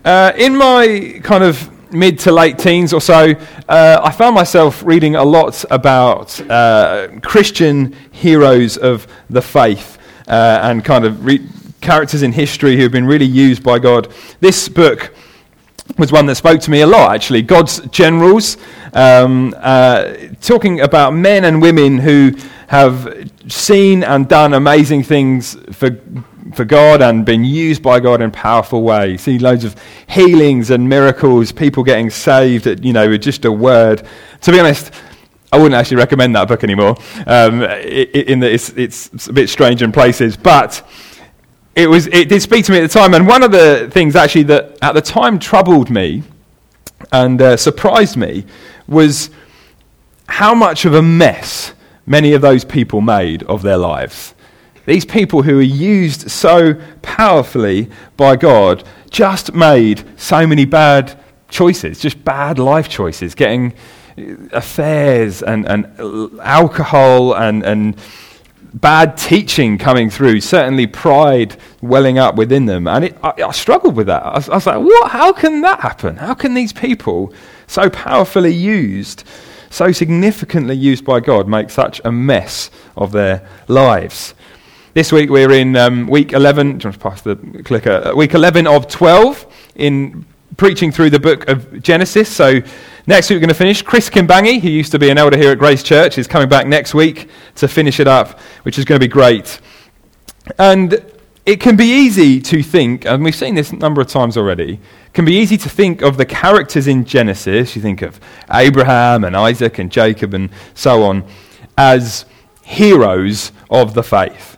In my kind of mid to late teens or so, I found myself reading a lot about Christian heroes of the faith and kind of characters in history who have been really used by God. This book was one that spoke to me a lot, actually. God's Generals, talking about men and women who have seen and done amazing things for God and been used by God in powerful ways. See loads of healings and miracles, people getting saved, with just a word. To be honest, I wouldn't actually recommend that book anymore. In that it's a bit strange in places, but it did speak to me at the time. And one of the things actually that at the time troubled me and surprised me was how much of a mess many of those people made of their lives. These people who are used so powerfully by God just made so many bad choices, just bad life choices, getting affairs and alcohol and bad teaching coming through, certainly pride welling up within them. And I struggled with that. I was like, what? How can that happen? How can these people, so powerfully used, so significantly used by God, make such a mess of their lives? This week we're in week 11, just pass the clicker, week 11 of 12 in preaching through the book of Genesis. So next week we're going to finish. Chris Kimbangi, who used to be an elder here at Grace Church, is coming back next week to finish it up, which is going to be great. And it can be easy to think, and we've seen this a number of times already, it can be easy to think of the characters in Genesis, you think of Abraham and Isaac and Jacob and so on, as heroes of the faith.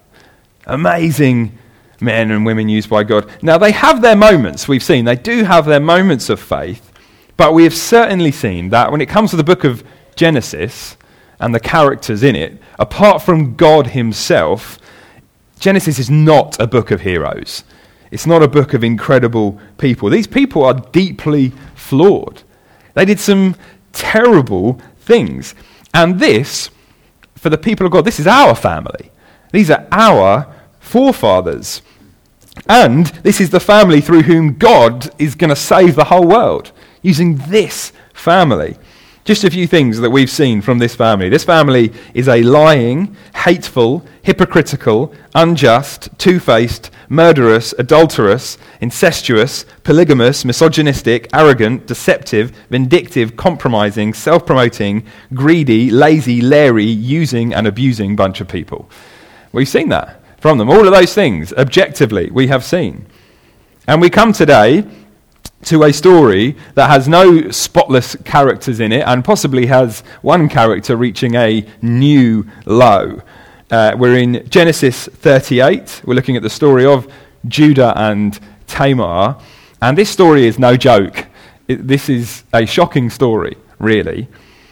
Amazing men and women used by God. Now, they have their moments, we've seen. They do have their moments of faith, but we have certainly seen that when it comes to the book of Genesis and the characters in it, apart from God himself, Genesis is not a book of heroes. It's not a book of incredible people. These people are deeply flawed. They did some terrible things. And this, for the people of God, this is our family. These are our forefathers. And this is the family through whom God is going to save the whole world, using this family. Just a few things that we've seen from this family. This family is a lying, hateful, hypocritical, unjust, two-faced, murderous, adulterous, incestuous, polygamous, misogynistic, arrogant, deceptive, vindictive, compromising, self-promoting, greedy, lazy, leery, using and abusing bunch of people. We've seen that from them. All of those things, objectively, we have seen. And we come today to a story that has no spotless characters in it and possibly has one character reaching a new low. We're in Genesis 38. We're looking at the story of Judah and Tamar. And this story is no joke. This is a shocking story, really.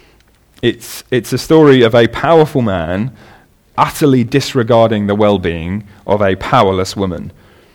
It's a story of a powerful man utterly disregarding the well-being of a powerless woman.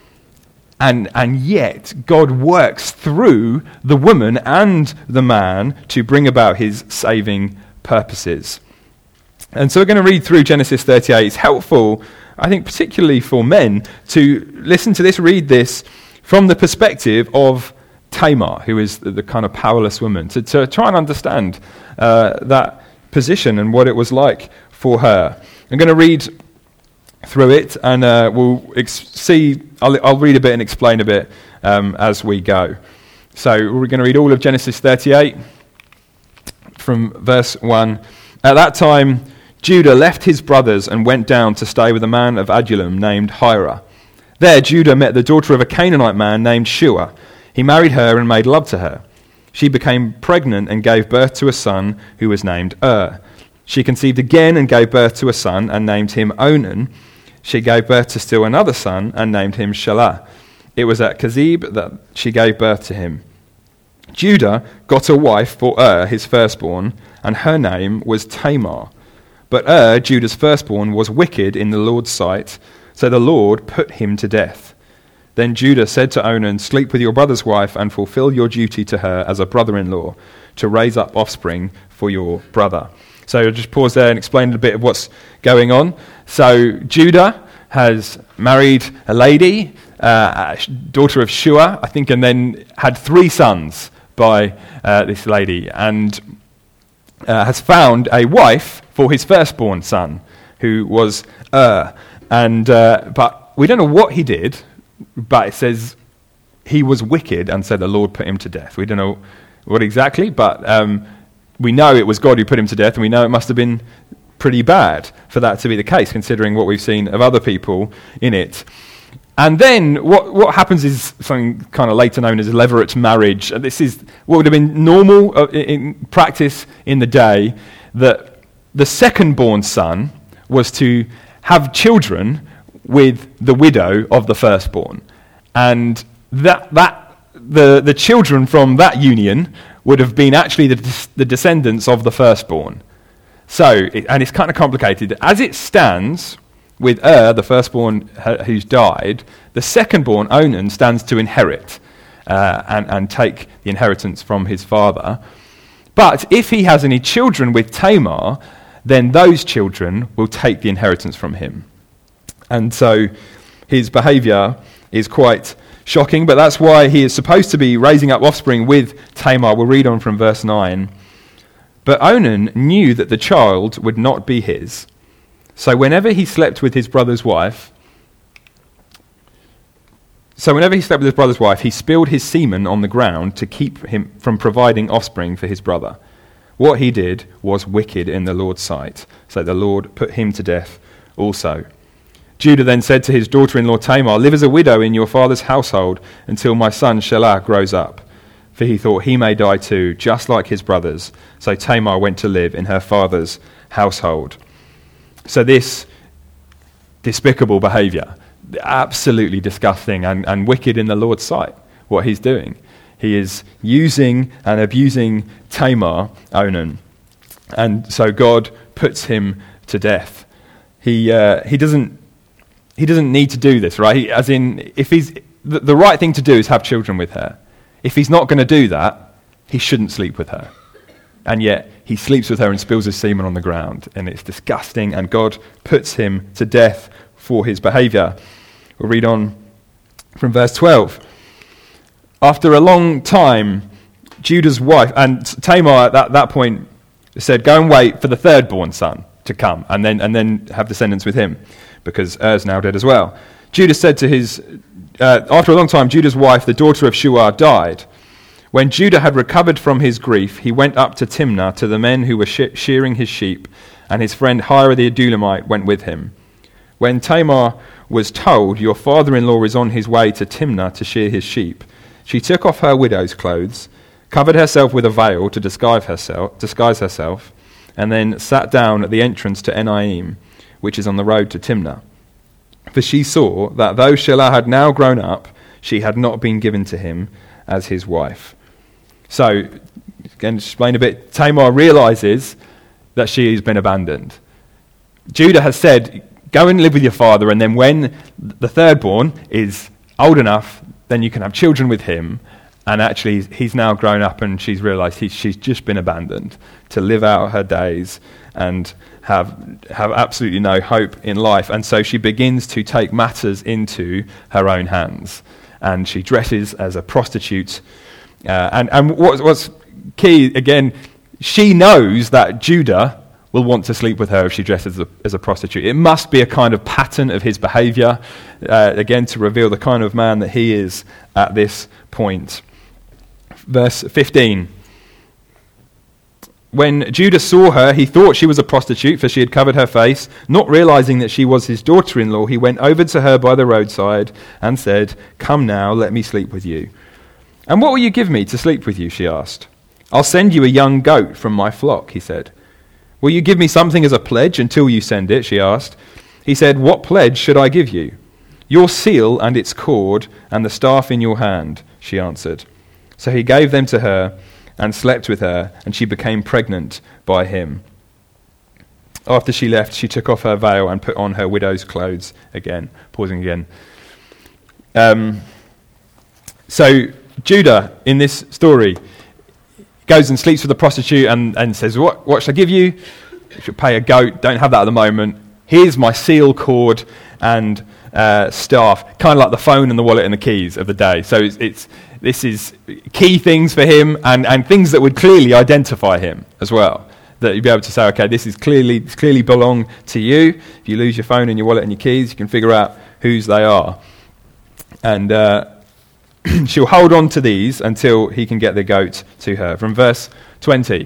And yet, God works through the woman and the man to bring about his saving purposes. And so we're going to read through Genesis 38. It's helpful, I think, particularly for men, to listen to this, read this, from the perspective of Tamar, who is the kind of powerless woman, to try and understand that position and what it was like for her. I'm going to read through it, and we'll see. I'll read a bit and explain a bit as we go. So we're going to read all of Genesis 38 from verse 1. At that time, Judah left his brothers and went down to stay with a man of Adullam named Hira. There Judah met the daughter of a Canaanite man named Shua. He married her and made love to her. She became pregnant and gave birth to a son who was named She conceived again and gave birth to a son and named him Onan. She gave birth to still another son and named him Shelah. It was at Kezib that she gave birth to him. Judah got a wife for his firstborn, and her name was Tamar. But Judah's firstborn, was wicked in the Lord's sight, so the Lord put him to death. Then Judah said to Onan, "Sleep with your brother's wife and fulfill your duty to her as a brother-in-law, to raise up offspring for your brother." So I'll just pause there and explain a bit of what's going on. So Judah has married a lady, daughter of Shua, I think, and then had 3 sons by this lady, and has found a wife for his firstborn son, who was but we don't know what he did, but it says he was wicked, and so the Lord put him to death. We don't know what exactly, but we know it was God who put him to death, and we know it must have been pretty bad for that to be the case, considering what we've seen of other people in it. And then what happens is something kind of later known as levirate marriage. And this is what would have been normal in practice in the day, that the second-born son was to have children with the widow of the firstborn. And the children from that union would have been actually the descendants of the firstborn. So, and it's kind of complicated. As it stands, with the firstborn who's died, the secondborn, Onan, stands to inherit and take the inheritance from his father. But if he has any children with Tamar, then those children will take the inheritance from him. And so his behavior is quite shocking, but that's why he is supposed to be raising up offspring with Tamar. We'll read on from verse 9. But Onan knew that the child would not be his. So whenever he slept with his brother's wife, he spilled his semen on the ground to keep him from providing offspring for his brother. What he did was wicked in the Lord's sight, so the Lord put him to death also. Judah then said to his daughter-in-law Tamar, "Live as a widow in your father's household until my son Shelah grows up." For he thought he may die too, just like his brothers. So Tamar went to live in her father's household. So this despicable behavior, absolutely disgusting and wicked in the Lord's sight, what he's doing. He is using and abusing Tamar, Onan. And so God puts him to death. He doesn't need to do this, right? If he's the right thing to do is have children with her. If he's not going to do that, he shouldn't sleep with her. And yet he sleeps with her and spills his semen on the ground, and it's disgusting, and God puts him to death for his behavior. We'll read on from verse 12. After a long time, Judah's wife, and Tamar at that point said, "Go and wait for the third-born son to come, and then have descendants with him, because Er's now dead as well." Judah said to after a long time, Judah's wife, the daughter of Shua, died. When Judah had recovered from his grief, he went up to Timnah to the men who were shearing his sheep, and his friend Hira the Adullamite went with him. When Tamar was told, "Your father-in-law is on his way to Timnah to shear his sheep," she took off her widow's clothes, covered herself with a veil to disguise herself, and then sat down at the entrance to Enaim, which is on the road to Timnah. For she saw that though Shelah had now grown up, she had not been given to him as his wife. So, again, to explain a bit, Tamar realizes that she has been abandoned. Judah has said, "Go and live with your father, and then when the thirdborn is old enough, then you can have children with him." And actually, he's now grown up, and she's realized she's just been abandoned to live out her days and have absolutely no hope in life. And so she begins to take matters into her own hands, and she dresses as a prostitute. And what's key, again, she knows that Judah will want to sleep with her if she dresses as a prostitute. It must be a kind of pattern of his behavior, again, to reveal the kind of man that he is at this point. Verse 15. When Judah saw her, he thought she was a prostitute, for she had covered her face. Not realizing that she was his daughter-in-law, he went over to her by the roadside and said, "Come now, let me sleep with you." "And what will you give me to sleep with you?" she asked. "I'll send you a young goat from my flock," he said. "Will you give me something as a pledge until you send it?" she asked. He said, "What pledge should I give you?" "Your seal and its cord and the staff in your hand," she answered. So he gave them to her and slept with her, and she became pregnant by him. After she left, she took off her veil and put on her widow's clothes again. Pausing again. So Judah, in this story, goes and sleeps with a prostitute and says, what should I give you? You should pay a goat. Don't have that at the moment. Here's my seal cord and staff, kind of like the phone and the wallet and the keys of the day. So this is key things for him and things that would clearly identify him as well. That you'd be able to say, okay, this clearly belong to you. If you lose your phone and your wallet and your keys, you can figure out whose they are. And she'll hold on to these until he can get the goat to her. From verse 20,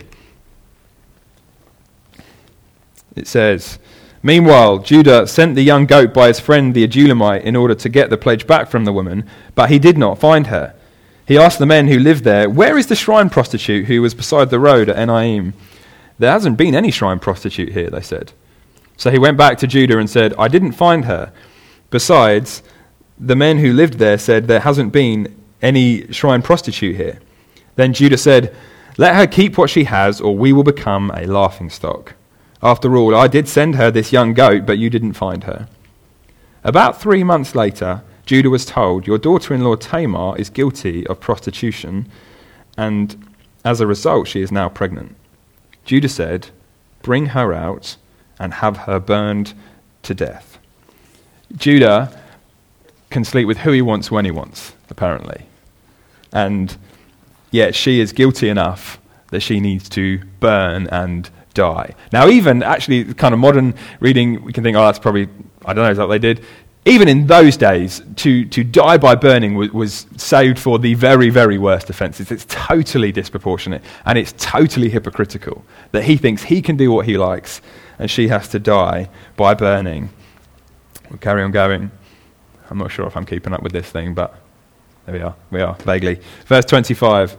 it says, "Meanwhile, Judah sent the young goat by his friend the Adullamite in order to get the pledge back from the woman, but he did not find her. He asked the men who lived there, 'Where is the shrine prostitute who was beside the road at Enaim?' 'There hasn't been any shrine prostitute here,' they said. So he went back to Judah and said, 'I didn't find her. Besides, the men who lived there said there hasn't been any shrine prostitute here.' Then Judah said, 'Let her keep what she has, or we will become a laughingstock. After all, I did send her this young goat, but you didn't find her.' About 3 months later, Judah was told, 'Your daughter-in-law Tamar is guilty of prostitution, and as a result she is now pregnant.' Judah said, 'Bring her out and have her burned to death.'" Judah can sleep with who he wants when he wants, apparently. And yet she is guilty enough that she needs to burn and die. Now, even actually kind of modern reading, we can think, oh, that's probably, I don't know, is that what they did? Even in those days, to die by burning was saved for the very, very worst offences. It's totally disproportionate, and it's totally hypocritical that he thinks he can do what he likes, and she has to die by burning. We'll carry on going. I'm not sure if I'm keeping up with this thing, but there we are, vaguely. Verse 25.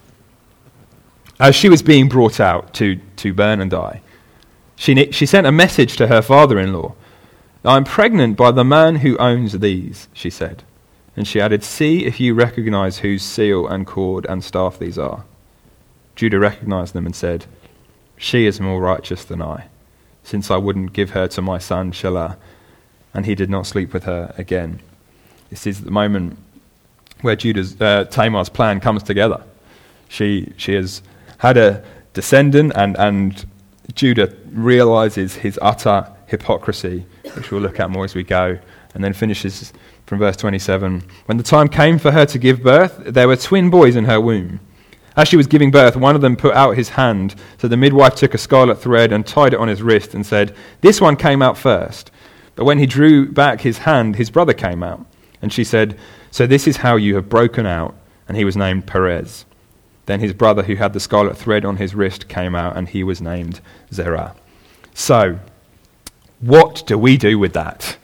As she was being brought out to burn and die, she sent a message to her father-in-law. "I'm pregnant by the man who owns these," she said. And she added, "See if you recognize whose seal and cord and staff these are." Judah recognized them and said, "She is more righteous than I, since I wouldn't give her to my son Shelah." And he did not sleep with her again. This is the moment where Tamar's plan comes together. She has had a descendant, and Judah realizes his utter hypocrisy, which we'll look at more as we go, and then finishes from verse 27. "When the time came for her to give birth, there were twin boys in her womb. As she was giving birth, one of them put out his hand, so the midwife took a scarlet thread and tied it on his wrist and said, 'This one came out first.' But when he drew back his hand, his brother came out. And she said, 'So this is how you have broken out.' And he was named Perez. Then his brother, who had the scarlet thread on his wrist, came out, and he was named Zerah." So, what do we do with that?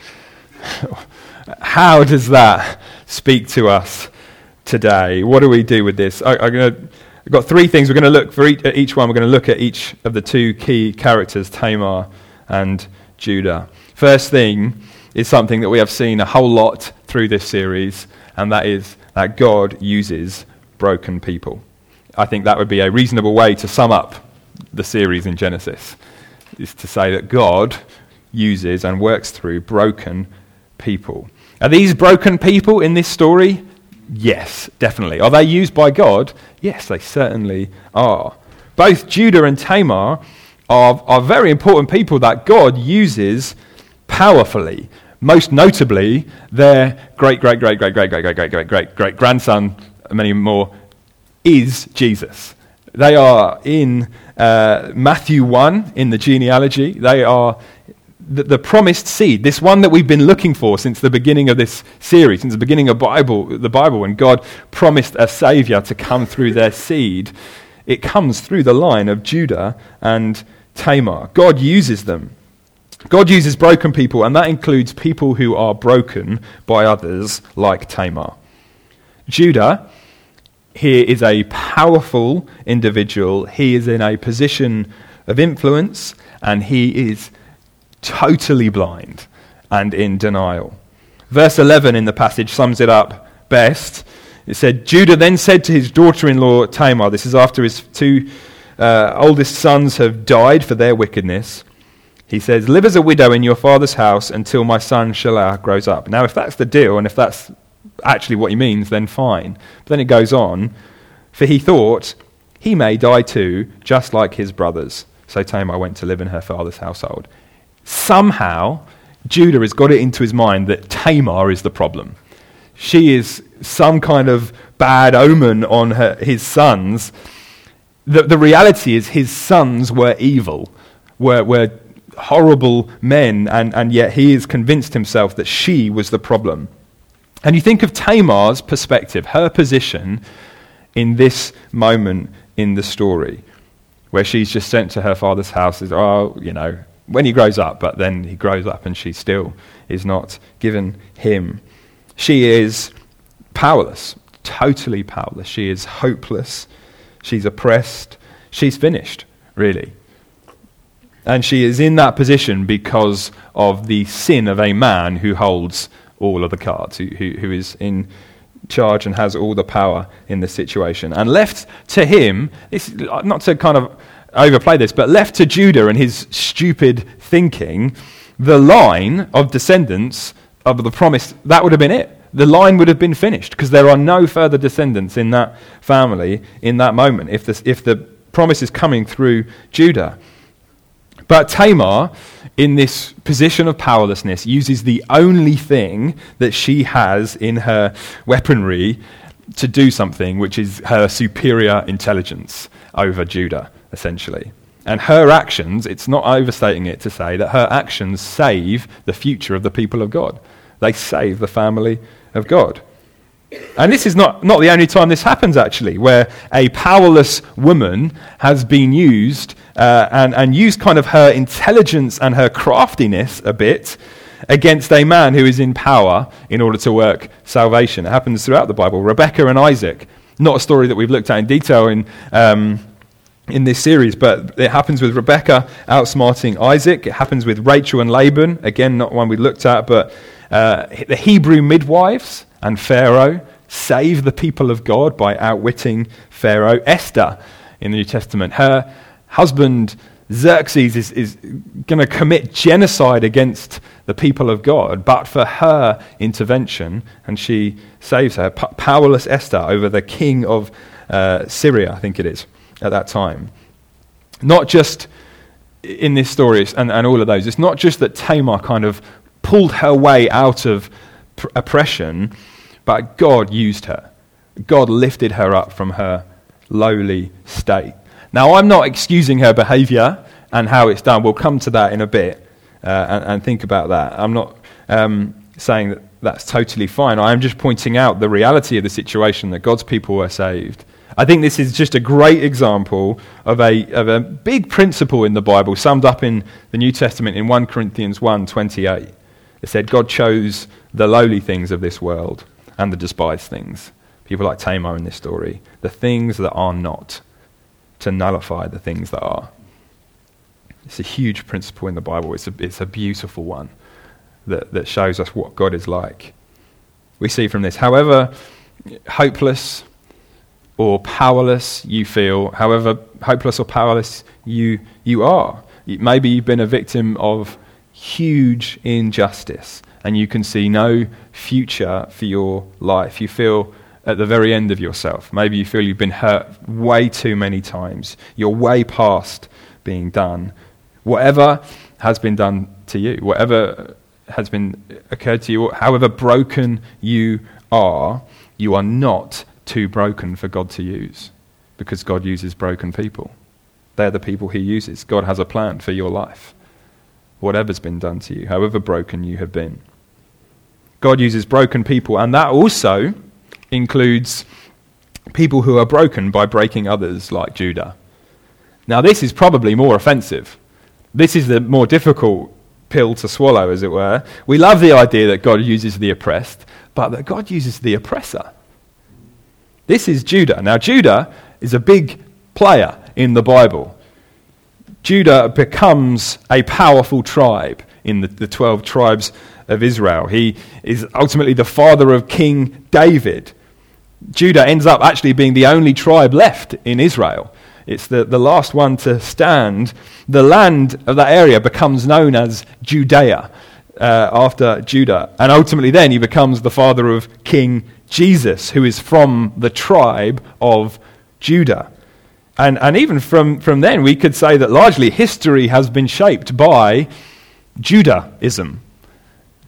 How does that speak to us today? What do we do with this? I've got 3 things. We're going to look for each one. We're going to look at each of the 2 key characters, Tamar and Judah. First thing is something that we have seen a whole lot through this series, and that is that God uses broken people. I think that would be a reasonable way to sum up the series in Genesis, is to say that God uses and works through broken people. Are these broken people in this story? Yes, definitely. Are they used by God? Yes, they certainly are. Both Judah and Tamar are very important people that God uses powerfully. Most notably, their great-great-great-great-great-great-great-great-great-grandson, many more, is Jesus. They are in Matthew 1 in the genealogy. They are the promised seed, this one that we've been looking for since the beginning of this series, since the beginning of the Bible, when God promised a Saviour to come through their seed. It comes through the line of Judah and Tamar. God uses them. God uses broken people, and that includes people who are broken by others, like Tamar. Judah here is a powerful individual. He is in a position of influence, and he is totally blind and in denial. Verse 11 in the passage sums it up best. It said, "Judah then said to his daughter-in-law Tamar," this is after his 2 oldest sons have died for their wickedness. He says, "Live as a widow in your father's house until my son Shelah grows up." Now, if that's the deal, and if that's actually what he means, then fine. But then it goes on, "For he thought, he may die too, just like his brothers." So Tamar went to live in her father's household. Somehow, Judah has got it into his mind that Tamar is the problem. She is some kind of bad omen on his sons. The reality is his sons were evil, were horrible men, and yet he has convinced himself that she was the problem. And you think of Tamar's perspective, her position in this moment in the story, where she's just sent to her father's house, when he grows up, but then he grows up and she still is not given him. She is powerless, totally powerless. She is hopeless. She's oppressed. She's finished, really. And she is in that position because of the sin of a man who holds all of the cards, who is in charge and has all the power in the situation. And left to him, not to kind of overplay this, but left to Judah and his stupid thinking, the line of descendants of the promise, that would have been it. The line would have been finished because there are no further descendants in that family in that moment if the promise is coming through Judah. But Tamar, in this position of powerlessness, uses the only thing that she has in her weaponry to do something, which is her superior intelligence over Judah, essentially. And her actions, it's not overstating it to say that her actions save the future of the people of God. They save the family of God. And this is not the only time this happens, actually, where a powerless woman has been used and used kind of her intelligence and her craftiness a bit against a man who is in power in order to work salvation. It happens throughout the Bible. Rebekah and Isaac, not a story that we've looked at in detail in this series, but it happens with Rebekah outsmarting Isaac. It happens with Rachel and Laban, again, not one we looked at, but the Hebrew midwives and Pharaoh save the people of God by outwitting Pharaoh. Esther in the New Testament, her husband Xerxes is going to commit genocide against the people of God, but for her intervention, and she saves her, powerless Esther over the king of Syria, I think it is, at that time. Not just in this story and all of those, it's not just that Tamar kind of pulled her way out of oppression, but God used her. God lifted her up from her lowly state. Now, I'm not excusing her behavior and how it's done. We'll come to that in a bit and think about that. I'm not saying that that's totally fine. I am just pointing out the reality of the situation, that God's people were saved. I think this is just a great example of a big principle in the Bible, summed up in the New Testament in 1 Corinthians 1:28. It said, God chose the lowly things of this world and the despised things. People like Tamar in this story. The things that are not, to nullify the things that are. It's a huge principle in the Bible. It's a beautiful one that shows us what God is like. We see from this, however hopeless or powerless you feel, however hopeless or powerless you are. Maybe you've been a victim of huge injustice and you can see no future for your life. You feel at the very end of yourself. Maybe you feel you've been hurt way too many times. You're way past being done. Whatever has been done to you, whatever has been occurred to you, however broken you are not too broken for God to use, because God uses broken people. They're the people he uses. God has a plan for your life. Whatever's been done to you, however broken you have been. God uses broken people, and that also includes people who are broken by breaking others, like Judah. Now, this is probably more offensive. This is the more difficult pill to swallow, as it were. We love the idea that God uses the oppressed, but that God uses the oppressor. This is Judah. Now, Judah is a big player in the Bible. Judah becomes a powerful tribe in the 12 tribes of Israel. He is ultimately the father of King David. Judah ends up actually being the only tribe left in Israel. It's the last one to stand. The land of that area becomes known as Judea after Judah. And ultimately then he becomes the father of King Jesus, who is from the tribe of Judah. And even from then we could say that largely history has been shaped by Judaism.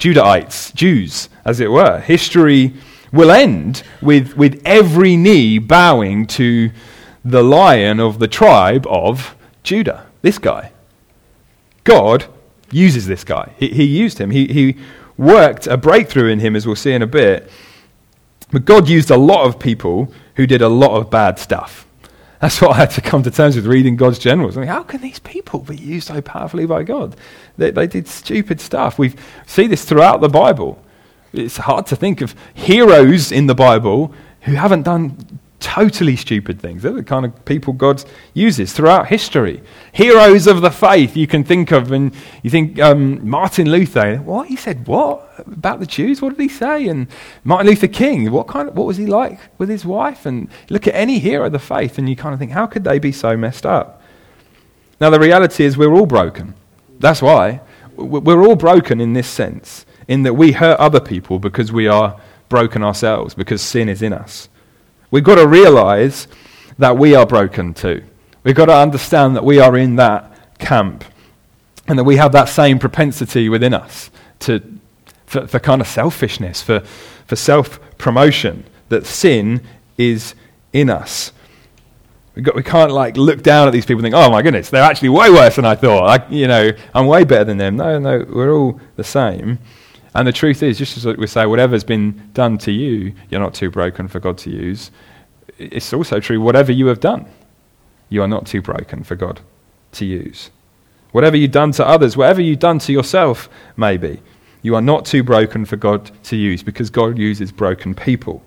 Judahites, Jews, as it were. History will end with every knee bowing to the Lion of the tribe of Judah, this guy. God uses this guy. He used him. He worked a breakthrough in him, as we'll see in a bit. But God used a lot of people who did a lot of bad stuff. That's what I had to come to terms with reading God's generals. I mean, how can these people be used so powerfully by God? They did stupid stuff. We see this throughout the Bible. It's hard to think of heroes in the Bible who haven't done totally stupid things. They're the kind of people God uses throughout history. Heroes of the faith you can think of, and you think Martin Luther. What? He said what about the Jews? What did he say? And Martin Luther King. What was he like with his wife? And look at any hero of the faith, and you kind of think, how could they be so messed up? Now the reality is we're all broken. That's why we're all broken in this sense, in that we hurt other people because we are broken ourselves, because sin is in us. We've got to realize that we are broken too. We've got to understand that we are in that camp and that we have that same propensity within us for kind of selfishness, for self-promotion, that sin is in us. We can't look down at these people and think, oh my goodness, they're actually way worse than I thought. I'm way better than them. No, we're all the same. And the truth is, just as we say, whatever's been done to you, you're not too broken for God to use. It's also true, whatever you have done, you are not too broken for God to use. Whatever you've done to others, whatever you've done to yourself, maybe, you are not too broken for God to use, because God uses broken people.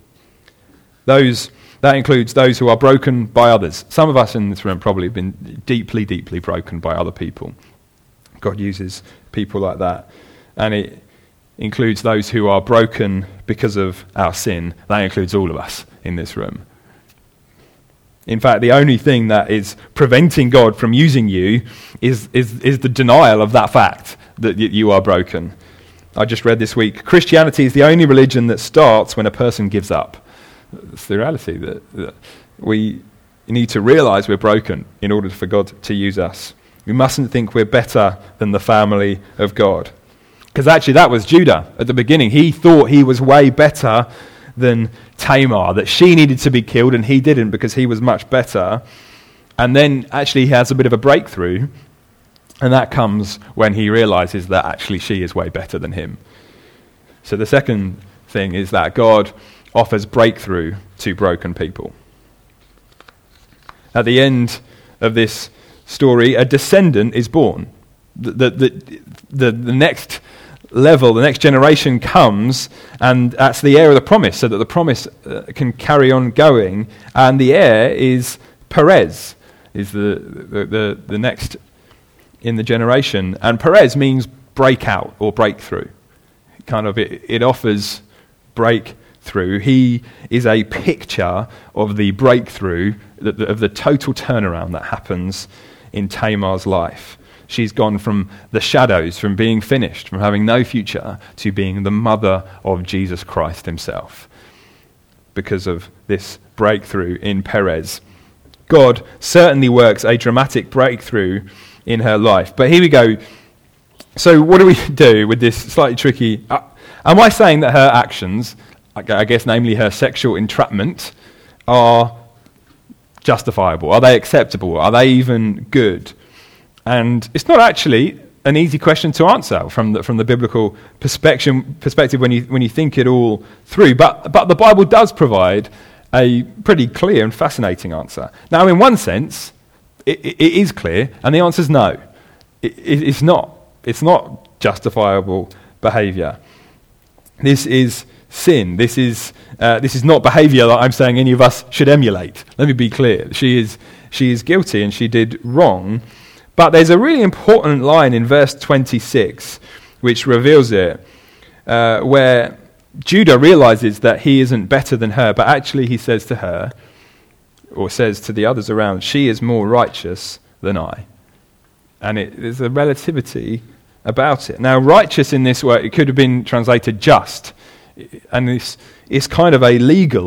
That includes those who are broken by others. Some of us in this room probably have been deeply, deeply broken by other people. God uses people like that. And it includes those who are broken because of our sin. That includes all of us in this room. In fact, the only thing that is preventing God from using you is the denial of that fact, that you are broken. I just read this week, Christianity is the only religion that starts when a person gives up. It's the reality that we need to realize we're broken in order for God to use us. We mustn't think we're better than the family of God. Because actually that was Judah at the beginning. He thought he was way better than Tamar, that she needed to be killed and he didn't because he was much better. And then actually he has a bit of a breakthrough, and that comes when he realizes that actually she is way better than him. So the second thing is that God offers breakthrough to broken people. At the end of this story, a descendant is born. The next level, the next generation comes, and that's the heir of the promise, so that the promise can carry on going. And the heir is Perez, is the next in the generation. And Perez means breakout or breakthrough. It offers breakthrough. He is a picture of the breakthrough, of the total turnaround that happens in Tamar's life. She's gone from the shadows, from being finished, from having no future, to being the mother of Jesus Christ himself, because of this breakthrough in Perez. God certainly works a dramatic breakthrough in her life. But here we go. So what do we do with this slightly tricky... am I saying that her actions, I guess namely her sexual entrapment, are justifiable? Are they acceptable? Are they even good? And it's not actually an easy question to answer from the biblical perspective when you think it all through. But the Bible does provide a pretty clear and fascinating answer. Now, in one sense, it is clear, and the answer is no. It's not. It's not justifiable behaviour. This is sin. This is not behaviour that I'm saying any of us should emulate. Let me be clear. She is guilty and she did wrong. But there's a really important line in verse 26 which reveals it, where Judah realizes that he isn't better than her, but actually he says to her, or says to the others around, she is more righteous than I. And there's a relativity about it. Now, righteous in this word, it could have been translated just. And it's kind of a legal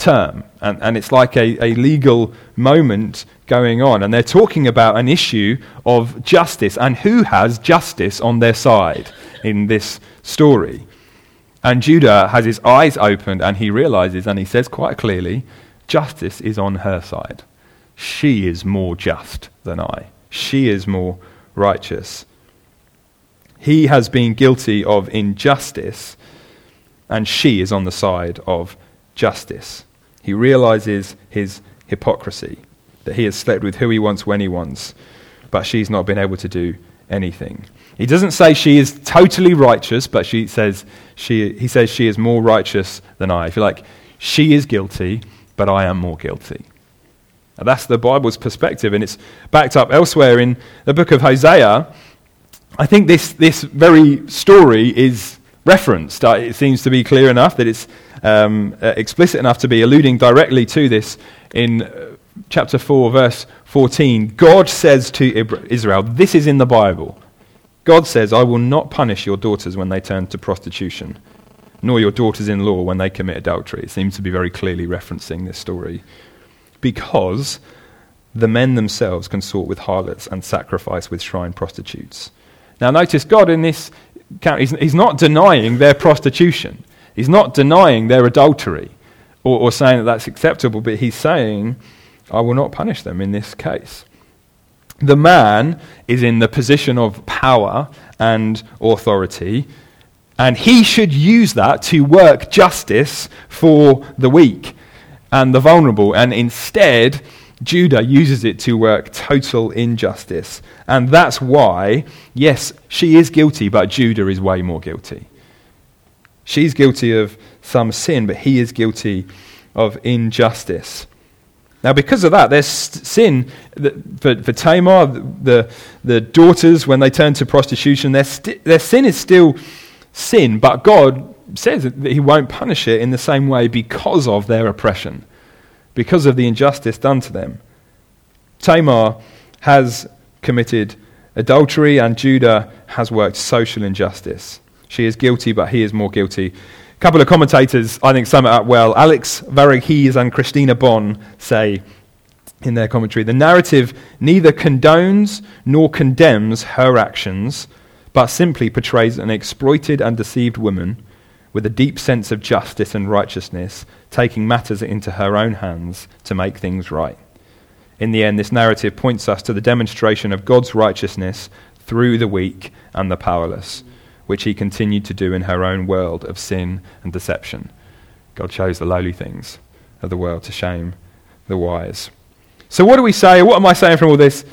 term, and it's like a legal moment going on, and they're talking about an issue of justice and who has justice on their side in this story. And Judah has his eyes opened, and he realizes, and he says quite clearly, justice is on her side. She is more just than I. She is more righteous. He has been guilty of injustice, and she is on the side of justice. He realizes his hypocrisy, that he has slept with who he wants when he wants, but she's not been able to do anything. He doesn't say she is totally righteous, but he says she is more righteous than I. If you like, she is guilty, but I am more guilty. Now, that's the Bible's perspective, and it's backed up elsewhere in the book of Hosea. I think this very story is referenced. It seems to be clear enough that it's explicit enough to be alluding directly to this in chapter 4, verse 14. God says to Israel, this is in the Bible, God says, I will not punish your daughters when they turn to prostitution, nor your daughters-in-law when they commit adultery. It seems to be very clearly referencing this story, because the men themselves consort with harlots and sacrifice with shrine prostitutes. Now notice God in this account, he's not denying their prostitution. He's not denying their adultery or saying that that's acceptable, but he's saying, I will not punish them in this case. The man is in the position of power and authority, and he should use that to work justice for the weak and the vulnerable, and instead Judah uses it to work total injustice. And that's why, yes, she is guilty, but Judah is way more guilty. She's guilty of some sin, but he is guilty of injustice. Now, because of that, there's sin for Tamar, the daughters, when they turn to prostitution, their sin is still sin, but God says that he won't punish it in the same way because of their oppression, because of the injustice done to them. Tamar has committed adultery, and Judah has worked social injustice. She is guilty, but he is more guilty. A couple of commentators, I think, sum it up well. Alex Varghese and Christina Bonn say in their commentary, the narrative neither condones nor condemns her actions, but simply portrays an exploited and deceived woman with a deep sense of justice and righteousness, taking matters into her own hands to make things right. In the end, this narrative points us to the demonstration of God's righteousness through the weak and the powerless, which he continued to do in her own world of sin and deception. God chose the lowly things of the world to shame the wise. So what do we say? What am I saying from all this?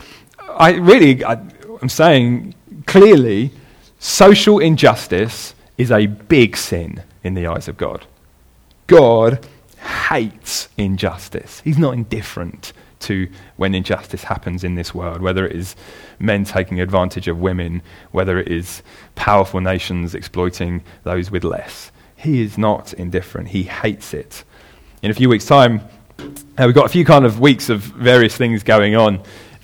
I'm saying clearly social injustice is a big sin in the eyes of God. God hates injustice. He's not indifferent to when injustice happens in this world, whether it is men taking advantage of women, whether it is powerful nations exploiting those with less. He is not indifferent. He hates it. In a few weeks' time, we've got a few kind of weeks of various things going on.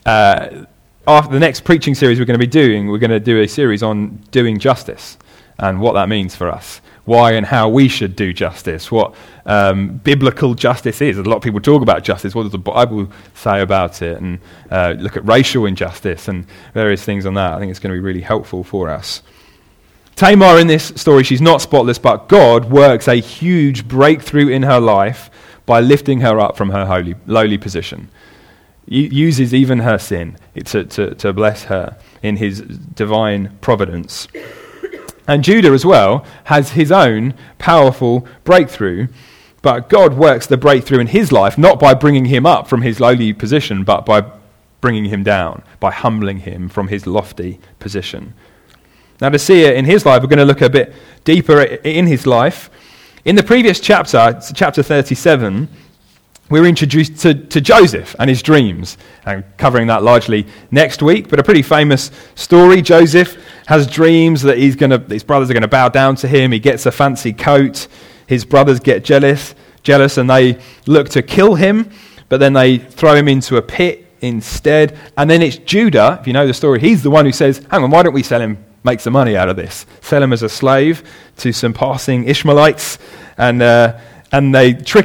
After the next preaching series we're going to do a series on doing justice and what that means for us. Why and how we should do justice, what biblical justice is. A lot of people talk about justice. What does the Bible say about it? And look at racial injustice and various things on that. I think it's going to be really helpful for us. Tamar in this story, she's not spotless, but God works a huge breakthrough in her life by lifting her up from her lowly position. He uses even her sin to bless her in his divine providence. And Judah as well has his own powerful breakthrough, but God works the breakthrough in his life not by bringing him up from his lowly position, but by bringing him down, by humbling him from his lofty position. Now to see it in his life, we're going to look a bit deeper in his life. In the previous chapter, chapter 37, we were introduced to Joseph and his dreams, and covering that largely next week, but a pretty famous story. Joseph has dreams that his brothers are going to bow down to him. He gets a fancy coat. His brothers get jealous, and they look to kill him, but then they throw him into a pit instead. And then it's Judah, if you know the story, he's the one who says, hang on, why don't we sell him, make some money out of this? Sell him as a slave to some passing Ishmaelites, and they trick his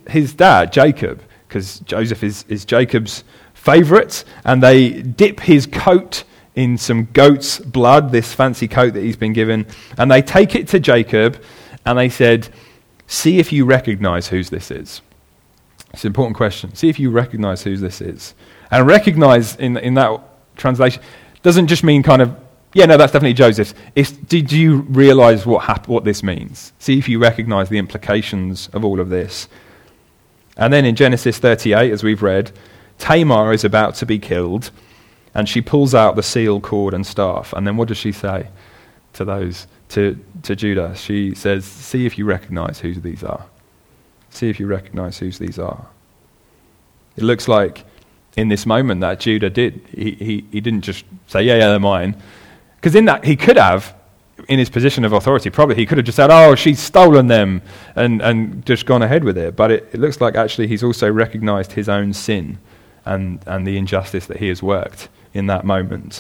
his dad, Jacob, because Joseph is Jacob's favourite, and they dip his coat in some goat's blood, this fancy coat that he's been given, and they take it to Jacob, and they said, see if you recognise whose this is. It's an important question. See if you recognise whose this is. And recognise in that translation doesn't just mean kind of, yeah, no, that's definitely Joseph's. It's, did you realise what this means? See if you recognise the implications of all of this. And then in Genesis 38, as we've read, Tamar is about to be killed, and she pulls out the seal, cord, and staff. And then what does she say to Judah? She says, see if you recognise who these are. See if you recognise whose these are. It looks like in this moment that Judah did. He didn't just say, yeah, they're mine. Because in that, he could have, in his position of authority, probably he could have just said, oh, she's stolen them, and just gone ahead with it. But it looks like actually he's also recognised his own sin and the injustice that he has worked in that moment.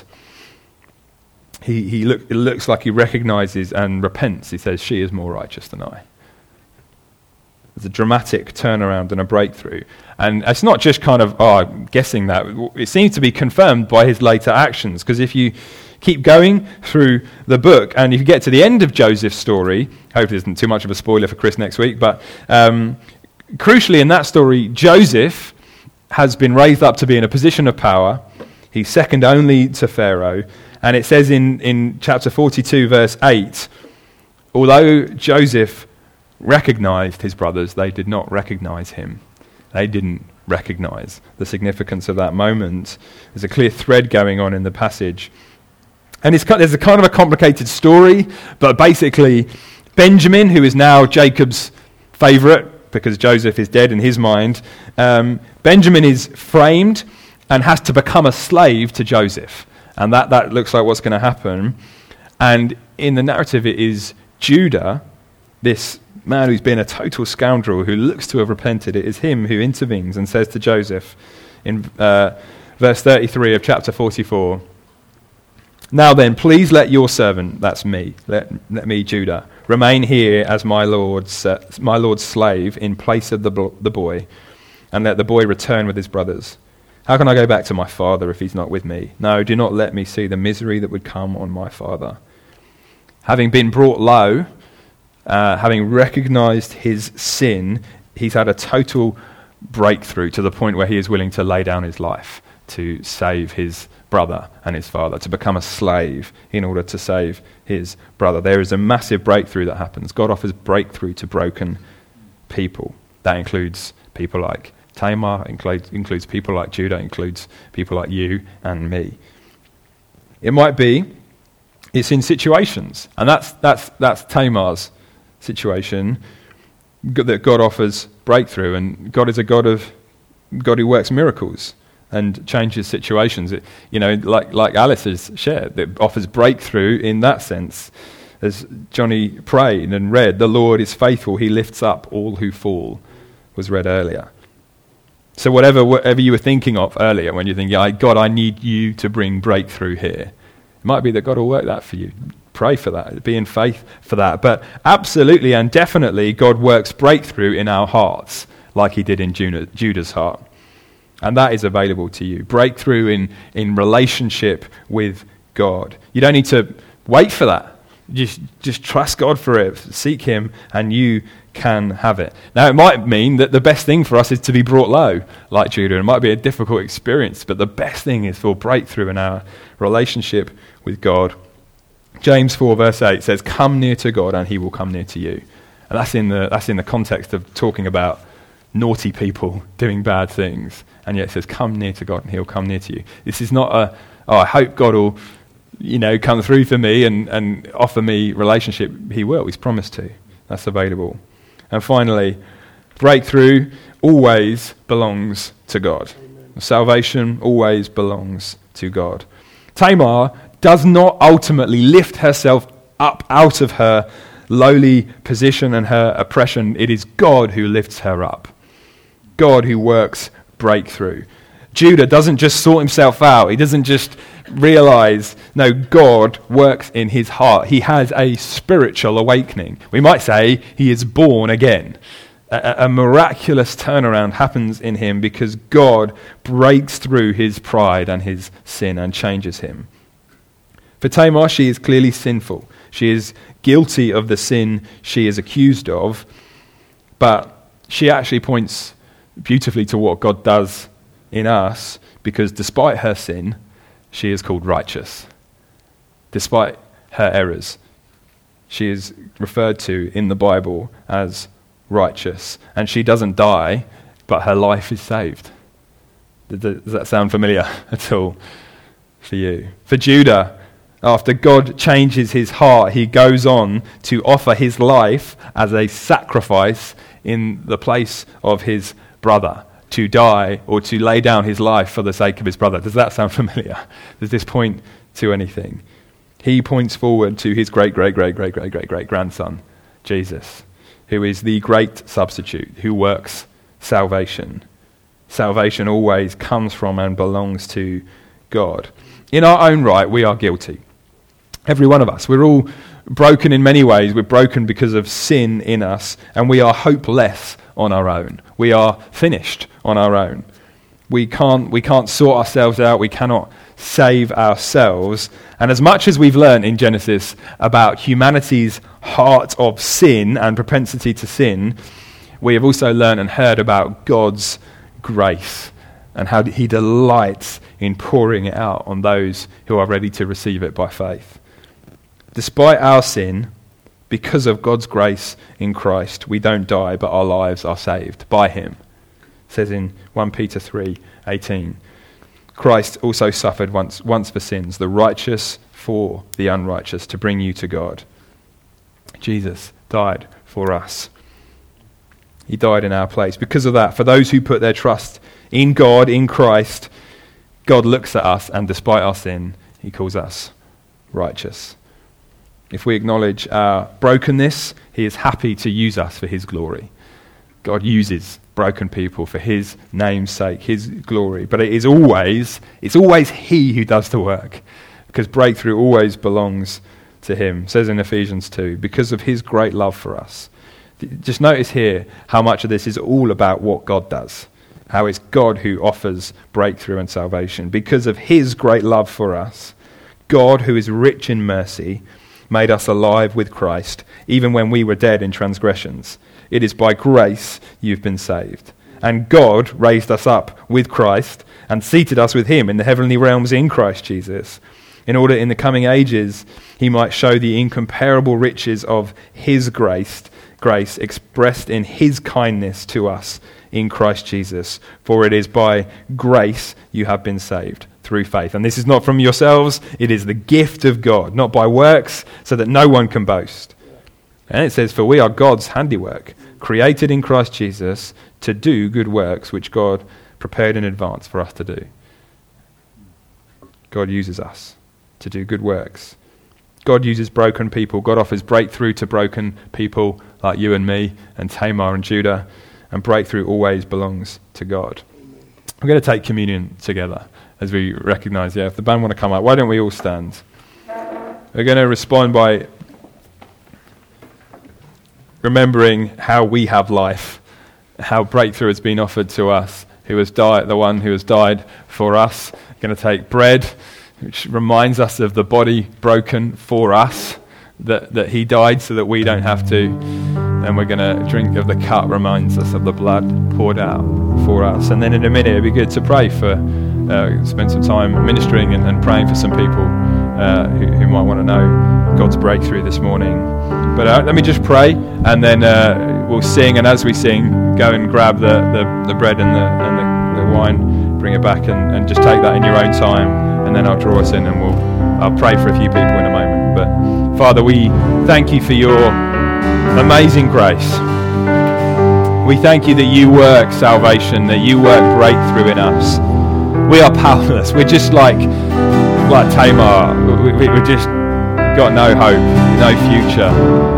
It looks like he recognises and repents. He says, she is more righteous than I. There's a dramatic turnaround and a breakthrough. And it's not just kind of, I'm guessing that. It seems to be confirmed by his later actions. Because if you keep going through the book, and if you get to the end of Joseph's story, hopefully it isn't too much of a spoiler for Chris next week, but crucially in that story, Joseph has been raised up to be in a position of power. He's second only to Pharaoh. And it says in chapter 42, verse 8, although Joseph recognized his brothers, they did not recognize him. They didn't recognize the significance of that moment. There's a clear thread going on in the passage. And there's a kind of a complicated story, but basically Benjamin, who is now Jacob's favorite because Joseph is dead in his mind, Benjamin is framed and has to become a slave to Joseph. And that looks like what's going to happen. And in the narrative it is Judah, this man who's been a total scoundrel, who looks to have repented. It is him who intervenes and says to Joseph in verse 33 of chapter 44, now then, please let your servant, that's me, let me, Judah, remain here as my lord's slave in place of the boy, and let the boy return with his brothers. How can I go back to my father if he's not with me? No, do not let me see the misery that would come on my father. Having been brought low, having recognized his sin, he's had a total breakthrough to the point where he is willing to lay down his life to save his brother and his father, to become a slave in order to save his brother. There is a massive breakthrough that happens. God offers breakthrough to broken people. That includes people like Tamar, includes people like Judah, includes people like you and me. It might be it's in situations, and that's Tamar's situation, that God offers breakthrough, and God is a God who works miracles and changes situations. Like Alice has shared, it offers breakthrough in that sense. As Johnny prayed and read, the Lord is faithful, he lifts up all who fall, was read earlier. So whatever you were thinking of earlier when you're thinking, God, I need you to bring breakthrough here, it might be that God will work that for you. Pray for that, be in faith for that. But absolutely and definitely God works breakthrough in our hearts like he did in Judah's heart. And that is available to you. Breakthrough in relationship with God. You don't need to wait for that. Just trust God for it. Seek him and you can have it. Now it might mean that the best thing for us is to be brought low like Judah. It might be a difficult experience, but the best thing is for breakthrough in our relationship with God. James 4 verse 8 says, come near to God and he will come near to you. And that's in the context of talking about naughty people doing bad things. And yet it says, come near to God and he'll come near to you. This is not I hope God will, come through for me and offer me relationship. He will. He's promised to. That's available. And finally, breakthrough always belongs to God. Amen. Salvation always belongs to God. Tamar does not ultimately lift herself up out of her lowly position and her oppression. It is God who lifts her up. God who works breakthrough. Judah doesn't just sort himself out. He doesn't just realize, no, God works in his heart. He has a spiritual awakening. We might say he is born again. A miraculous turnaround happens in him because God breaks through his pride and his sin and changes him. For Tamar, she is clearly sinful. She is guilty of the sin she is accused of, but she actually points beautifully to what God does in us, because despite her sin, she is called righteous. Despite her errors, she is referred to in the Bible as righteous. And she doesn't die, but her life is saved. Does that sound familiar at all for you? For Judah, after God changes his heart, he goes on to offer his life as a sacrifice in the place of his brother, to die or to lay down his life for the sake of his brother. Does that sound familiar? Does this point to anything? He points forward to his great-great-great-great-great-great-grandson, Jesus, who is the great substitute, who works salvation. Salvation always comes from and belongs to God. In our own right, we are guilty. Every one of us. We're all broken in many ways. We're broken because of sin in us, and we are hopeless on our own. We are finished on our own. We can't sort ourselves out. We cannot save ourselves. And as much as we've learned in Genesis about humanity's heart of sin and propensity to sin, we have also learned and heard about God's grace and how he delights in pouring it out on those who are ready to receive it by faith. Despite our sin, because of God's grace in Christ, we don't die, but our lives are saved by him. It says in 1 Peter 3:18, Christ also suffered once for sins, the righteous for the unrighteous, to bring you to God. Jesus died for us. He died in our place. Because of that, for those who put their trust in God, in Christ, God looks at us, and despite our sin, he calls us righteous. If we acknowledge our brokenness, he is happy to use us for his glory. God uses broken people for his name's sake, his glory. But it's always he who does the work, because breakthrough always belongs to him. It says in Ephesians 2, because of his great love for us. Just notice here how much of this is all about what God does, how it's God who offers breakthrough and salvation. Because of his great love for us, God, who is rich in mercy, made us alive with Christ, even when we were dead in transgressions. It is by grace you've been saved. And God raised us up with Christ and seated us with him in the heavenly realms in Christ Jesus, in order in the coming ages he might show the incomparable riches of his grace expressed in his kindness to us in Christ Jesus. For it is by grace you have been saved, through faith. And this is not from yourselves, it is the gift of God, not by works, so that no one can boast. And it says, for we are God's handiwork, created in Christ Jesus to do good works, which God prepared in advance for us to do. God uses us to do good works. God uses broken people. God offers breakthrough to broken people like you and me and Tamar and Judah, and breakthrough always belongs to God. We're going to take communion together as we recognise, if the band want to come up, why don't we all stand? We're going to respond by remembering how we have life, how breakthrough has been offered to us, who has died, the one who has died for us. We're going to take bread, which reminds us of the body broken for us, that he died so that we don't have to. And we're going to drink of the cup, reminds us of the blood poured out for us. And then in a minute it'd be good to pray for, spend some time ministering and praying for some people who might want to know God's breakthrough this morning. But let me just pray, and then we'll sing, and as we sing, go and grab the bread and the wine, bring it back, and just take that in your own time, and then I'll draw us in, and I'll pray for a few people in a moment. But Father, we thank you for your amazing grace. We thank you that you work salvation, that you work breakthrough in us. We are powerless. We're just like Tamar. We're just got no hope, no future.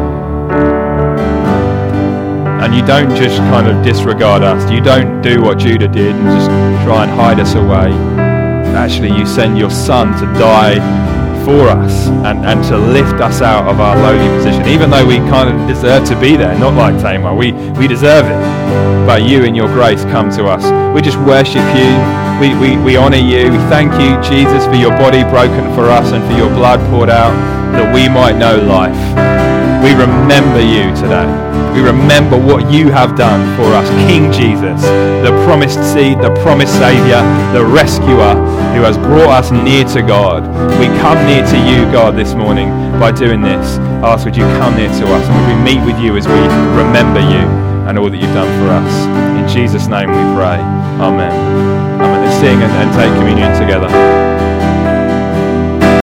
And you don't just kind of disregard us. You don't do what Judah did and just try and hide us away. Actually, you send your son to die for us and to lift us out of our lowly position, even though we kind of deserve to be there, not like Tamar. We deserve it. But you in your grace come to us. We just worship you. We honour you. We thank you, Jesus, for your body broken for us and for your blood poured out that we might know life. We remember you today. We remember what you have done for us. King Jesus, the promised seed, the promised Saviour, the rescuer who has brought us near to God. We come near to you, God, this morning by doing this. I ask, would you come near to us and would we meet with you as we remember you and all that you've done for us. In Jesus' name we pray. Amen. Let's sing and take communion together.